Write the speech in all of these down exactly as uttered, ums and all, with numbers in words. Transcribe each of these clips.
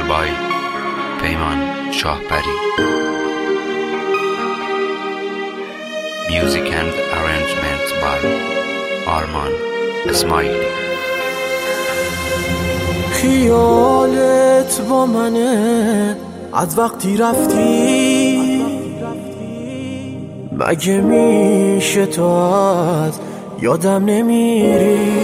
by پیمان شاهپری. Music and arrangement by آرمان اسماعیلی. خیالت با منه از وقتی رفتی، مگه میشه تو از یادم نمیری؟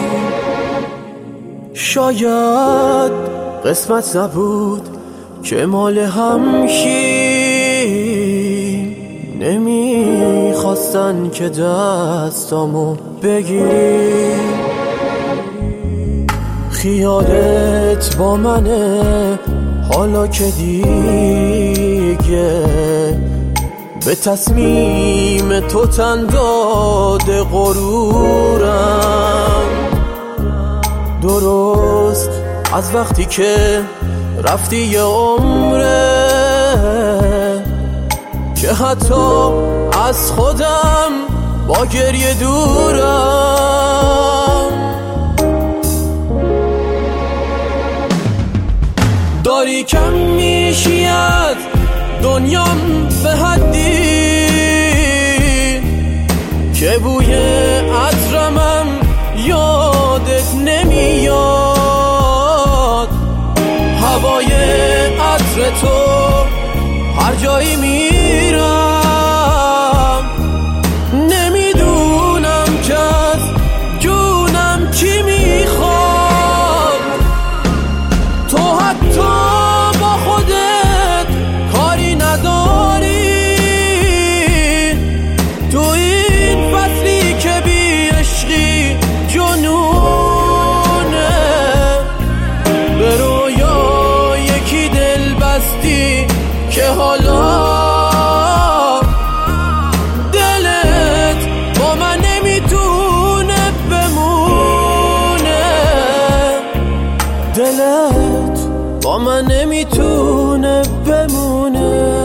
شاید قسمت نبود که مال هم شیم، نمیخواستن که دستامو بگیری. خیالت با منه حالا که دیگه به تصمیم تو تن داده غرورم. درست از وقتی که رفتی یه عمره که حتی از خودم با گریه دورم. داری کم میشی از دنیام به حدی که بوی عطرمم یادت نمیاد. هوای عطر تو هر جایی میرم، نمیدونم که از جونم چی میخواد. تو حتی با خودت کاری نداری تو این فصلی که بی عشقی جنونه. به رویا یکی دل بستی که حالا دلت با من نمیتونه بمونه. دلت با من نمیتونه بمونه.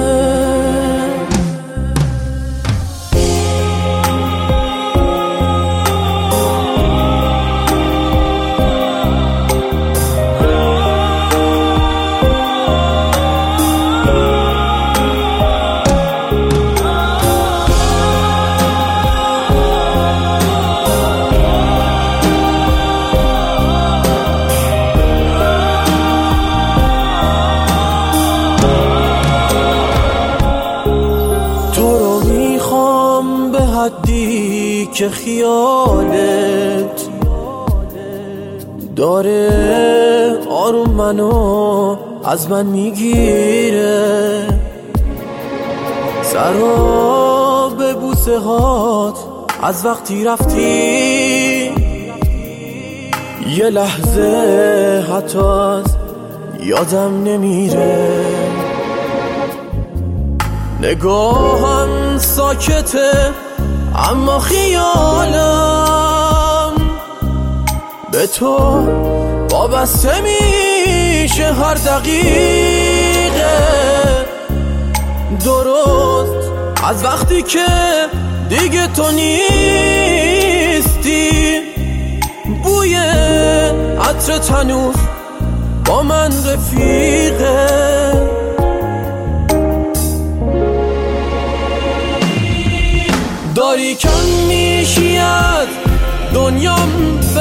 که خیالت داره آروم منو از من میگیره. سراب بوسه هات از وقتی رفتی یه لحظه حتی از یادم نمیره. نگاهم ساکته اما خیالم به تو وابسته میشه هر دقیقه. درست از وقتی که دیگه تو نیستی بوی عطر تنوز با من رفیقه. داری کم میشی از دنیام